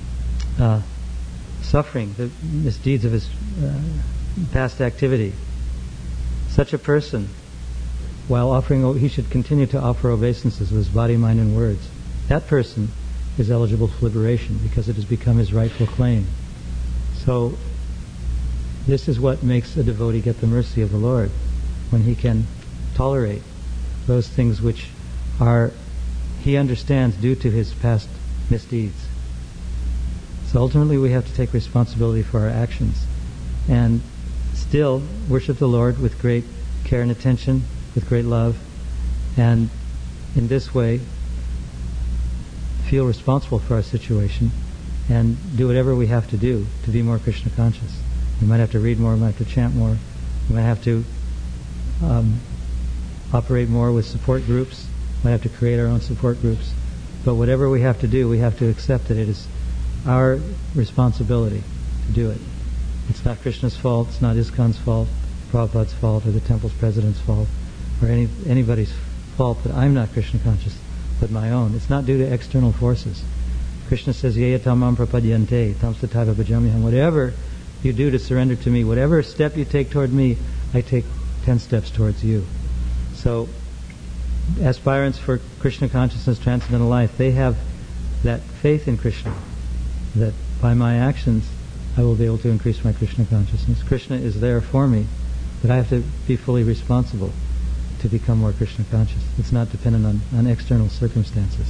suffering the misdeeds of his past activity. Such a person, while offering, he should continue to offer obeisances with his body, mind, and words. That person is eligible for liberation because it has become his rightful claim. So, this is what makes a devotee get the mercy of the Lord, when he can tolerate those things which are, he understands, due to his past misdeeds. So ultimately we have to take responsibility for our actions and still worship the Lord with great care and attention, with great love, and in this way feel responsible for our situation and do whatever we have to do to be more Krishna conscious. We might have to read more, we might have to chant more, we might have to operate more with support groups. We have to create our own support groups. But whatever we have to do, we have to accept that it is our responsibility to do it. It's not Krishna's fault, it's not ISKCON's fault, Prabhupada's fault, or the temple's president's fault, or anybody's fault that I'm not Krishna conscious, but my own. It's not due to external forces. Krishna says, Yeyatamam prapadyante, tamstataiva bhajamyaham. Whatever you do to surrender to me, whatever step you take toward me, I take 10 steps towards you. So, aspirants for Krishna consciousness, transcendental life, they have that faith in Krishna, that by my actions I will be able to increase my Krishna consciousness. Krishna is there for me, but I have to be fully responsible to become more Krishna conscious. It's not dependent on external circumstances.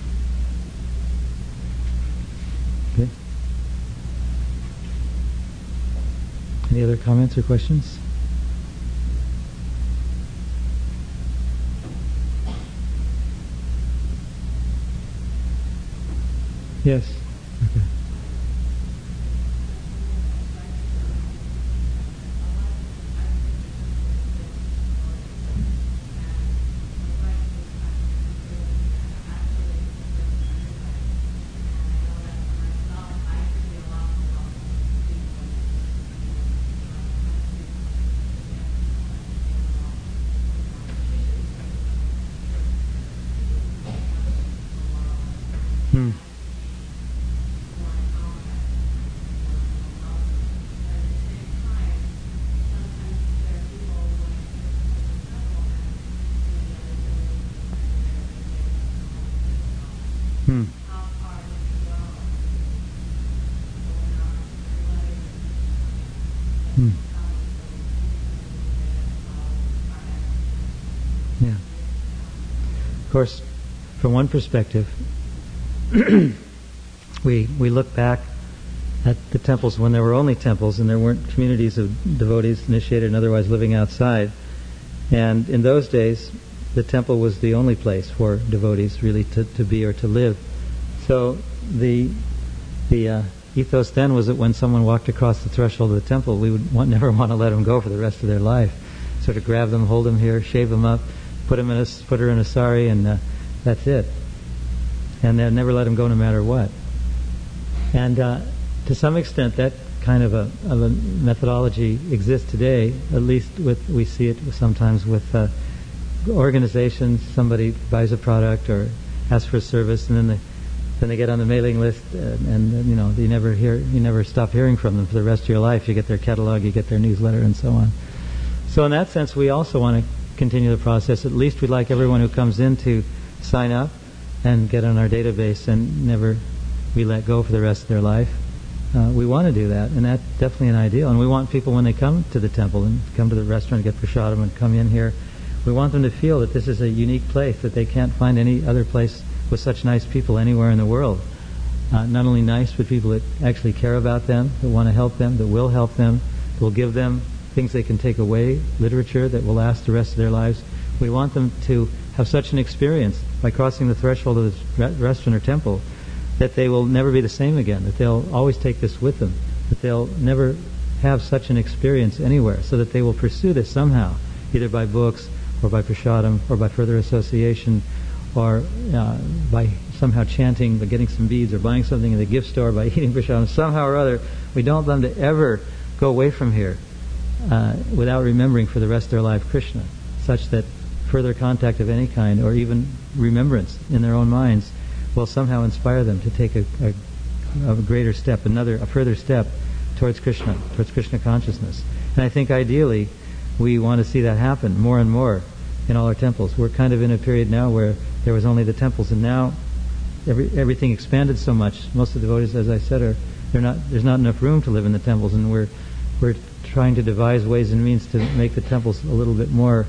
Okay? Any other comments or questions? Yes. Okay. Yeah. Of course, from one perspective, we look back at the temples when there were only temples and there weren't communities of devotees, initiated and otherwise, living outside. And in those days, the temple was the only place for devotees really to be or to live. So the ethos then was that when someone walked across the threshold of the temple, we would never want to let them go for the rest of their life. Sort of grab them, hold them here, shave them up, put her in a sari, and that's it. And then never let them go no matter what. And to some extent, that kind of a methodology exists today. At least we see it sometimes with organizations. Somebody buys a product or asks for a service, and then they get on the mailing list, and you know you never stop hearing from them for the rest of your life. You get their catalog, you get their newsletter, and so on. So in that sense, we also want to continue the process. At least we'd like everyone who comes in to sign up and get on our database and never be let go for the rest of their life. We want to do that, and that's definitely an ideal. And we want people, when they come to the temple and come to the restaurant, get prasadam and come in here, we want them to feel that this is a unique place, that they can't find any other place with such nice people anywhere in the world. Not only nice, but people that actually care about them, that want to help them, that will help them, that will give them things they can take away, literature that will last the rest of their lives. We want them to have such an experience by crossing the threshold of this restaurant or temple that they will never be the same again, that they'll always take this with them, that they'll never have such an experience anywhere, so that they will pursue this somehow, either by books or by prasadam or by further association or by somehow chanting, by getting some beads or buying something in the gift store, by eating prasadam, somehow or other. We don't want them to ever go away from here without remembering for the rest of their life Krishna, such that further contact of any kind or even remembrance in their own minds will somehow inspire them to take a greater step, a further step towards Krishna consciousness. And I think ideally we want to see that happen more and more in all our temples. We're kind of in a period now where there was only the temples, and now everything expanded so much. Most of the devotees, as I said, there's not enough room to live in the temples, and we're trying to devise ways and means to make the temples a little bit more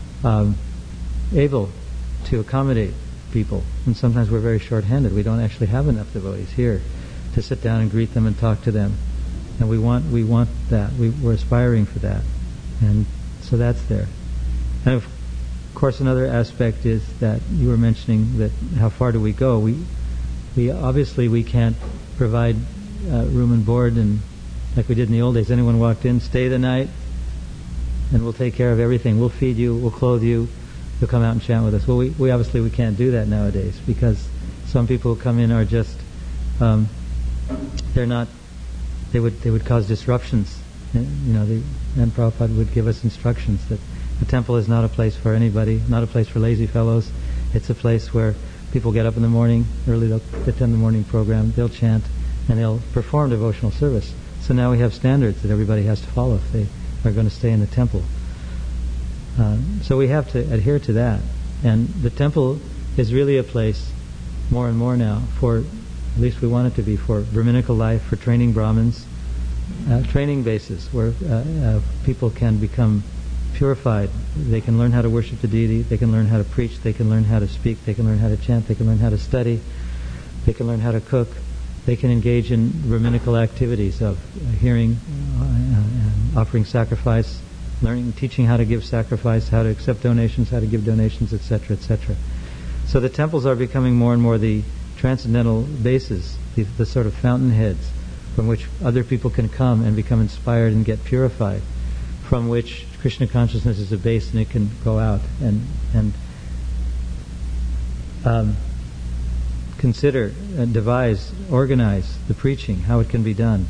able to accommodate people. And sometimes we're very short-handed. We don't actually have enough devotees here to sit down and greet them and talk to them. And we want that. We're aspiring for that. And so that's there. And of course, another aspect is that you were mentioning that how far do we go? We obviously we can't provide room and board, and like we did in the old days, anyone walked in, stay the night, and we'll take care of everything. We'll feed you, we'll clothe you, You'll come out and chant with us. Well, we obviously we can't do that nowadays because some people who come in are just they're not. They would cause disruptions. And Prabhupada would give us instructions that the temple is not a place for anybody, not a place for lazy fellows. It's a place where people get up in the morning, early, they'll attend the morning program, they'll chant, and they'll perform devotional service. So now we have standards that everybody has to follow if they are going to stay in the temple. So we have to adhere to that. And the temple is really a place, more and more now, for, at least we want it to be, for Brahminical life, for training Brahmins, training bases where people can become purified. They can learn how to worship the deity, they can learn how to preach, they can learn how to speak, they can learn how to chant, they can learn how to study, they can learn how to cook, they can engage in Brahminical activities of hearing, offering sacrifice, learning, teaching how to give sacrifice, how to accept donations, how to give donations, etc., etc. So the temples are becoming more and more the transcendental bases, the sort of fountainheads from which other people can come and become inspired and get purified, from which Krishna consciousness is a base and it can go out and consider, devise, organize the preaching, how it can be done.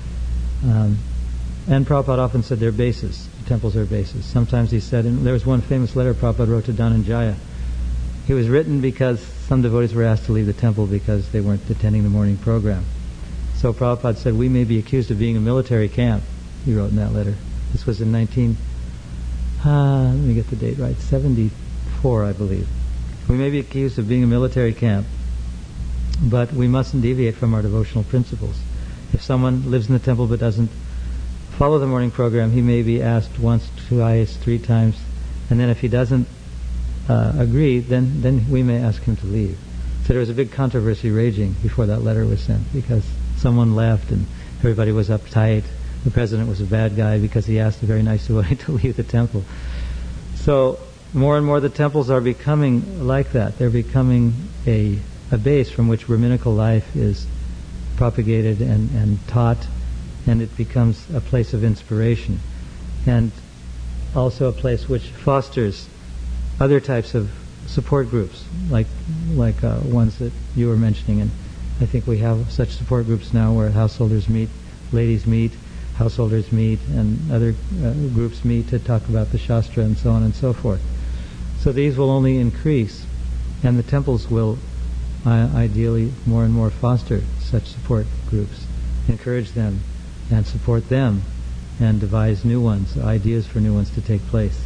And Prabhupada often said they're bases. The temples are bases. Sometimes he said, and there was one famous letter Prabhupada wrote to Dhananjaya. It was written because some devotees were asked to leave the temple because they weren't attending the morning program. So Prabhupada said, we may be accused of being a military camp, he wrote in that letter. This was in let me get the date right, 74, I believe. We may be accused of being a military camp, but we mustn't deviate from our devotional principles. If someone lives in the temple but doesn't follow the morning program, he may be asked once, twice, 3 times, and then if he doesn't agree, then we may ask him to leave. So there was a big controversy raging before that letter was sent because someone left and everybody was uptight. The president was a bad guy because he asked a very nice devotee to leave the temple. So more and more the temples are becoming like that. They're becoming a base from which Brahminical life is propagated and taught, and it becomes a place of inspiration, and also a place which fosters other types of support groups, like ones that you were mentioning. And I think we have such support groups now where householders meet, ladies meet, householders meet, and other groups meet to talk about the Shastra and so on and so forth. So these will only increase, and the temples will ideally more and more foster such support groups, encourage them and support them, and devise new ones, ideas for new ones to take place.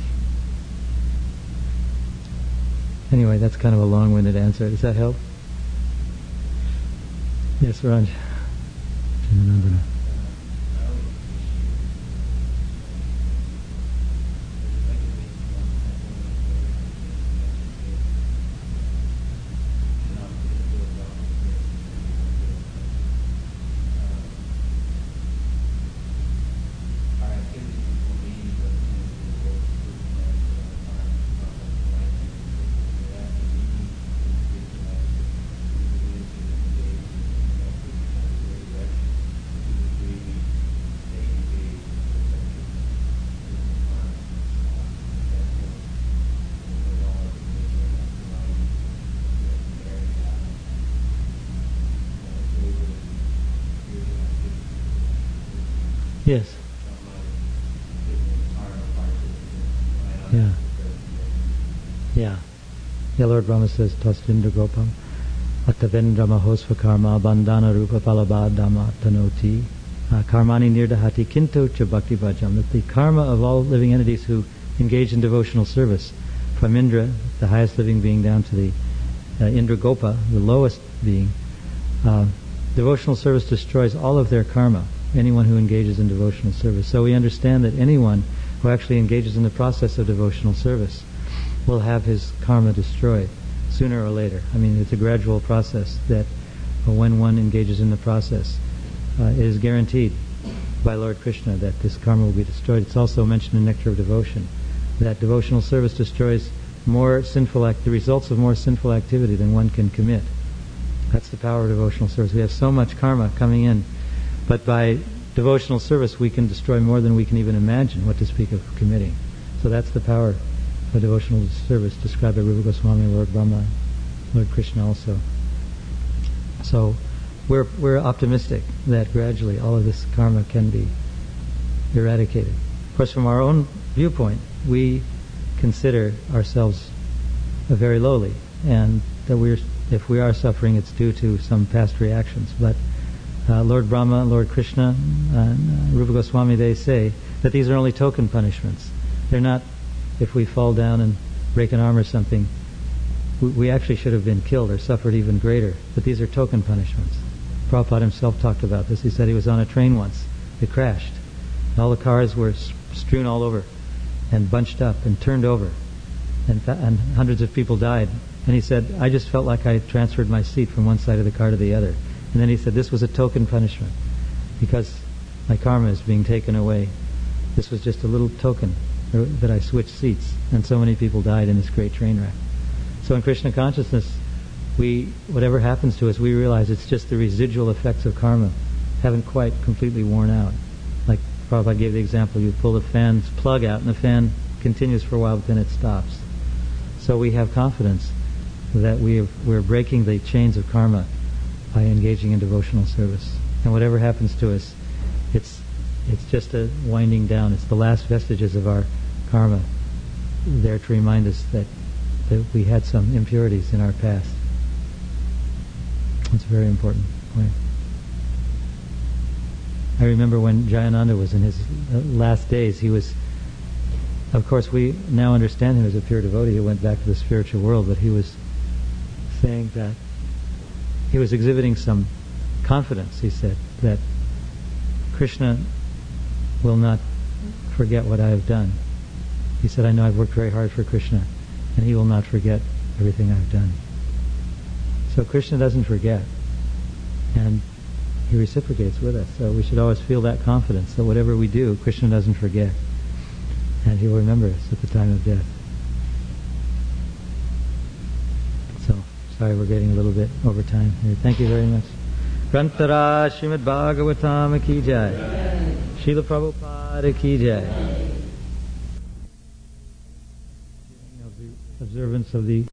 Anyway, that's kind of a long-winded answer. Does that help? Yes, Raj. Yes. Yeah. Yeah, Lord Brahma says, Tasvindra Gopam, Attavendra Mahosva Karma, Bandhana Rupa Palabadama Tanoti, Karmani Nirdahati Kinto Cha Bhakti Bhajam. That the karma of all living entities who engage in devotional service, from Indra, the highest living being, down to the Indra Gopa, the lowest being, devotional service destroys all of their karma, anyone who engages in devotional service. So we understand that anyone who actually engages in the process of devotional service will have his karma destroyed sooner or later. I mean, it's a gradual process that when one engages in the process, it is guaranteed by Lord Krishna that this karma will be destroyed. It's also mentioned in Nectar of Devotion that devotional service destroys more sinful the results of more sinful activity than one can commit. That's the power of devotional service. We have so much karma coming in, but by devotional service we can destroy more than we can even imagine, what to speak of committing. So that's the power a devotional service described by Rupa Goswami, Lord Brahma, Lord Krishna also. So we're optimistic that gradually all of this karma can be eradicated. Of course, from our own viewpoint, we consider ourselves very lowly, and that if we are suffering, it's due to some past reactions. But Lord Brahma, Lord Krishna, and Rupa Goswami, they say that these are only token punishments. They're not, if we fall down and break an arm or something, we actually should have been killed or suffered even greater. But these are token punishments. Prabhupada himself talked about this. He said he was on a train once. It crashed. And all the cars were strewn all over and bunched up and turned over. And hundreds of people died. And he said, I just felt like I transferred my seat from one side of the car to the other. And then he said, this was a token punishment because my karma is being taken away. This was just a little token that I switched seats. And so many people died in this great train wreck. So in Krishna consciousness, whatever happens to us, we realize it's just the residual effects of karma haven't quite completely worn out. Like Prabhupada gave the example, you pull the fan's plug out and the fan continues for a while, but then it stops. So we have confidence that we're breaking the chains of karma by engaging in devotional service. And whatever happens to us, it's just a winding down. It's the last vestiges of our karma there to remind us that we had some impurities in our past. It's a very important point. I remember when Jayananda was in his last days, he was, of course we now understand him as a pure devotee who went back to the spiritual world, but he was saying that he was exhibiting some confidence, he said, that Krishna will not forget what I have done. He said, I know I've worked very hard for Krishna, and he will not forget everything I've done. So Krishna doesn't forget, and he reciprocates with us. So we should always feel that confidence that whatever we do, Krishna doesn't forget, and he will remember us at the time of death. So, sorry we're getting a little bit over time here. Thank you very much. Grantara Srimad Bhagavatam ki jai. Srila Prabhupada ki jai. Observance of the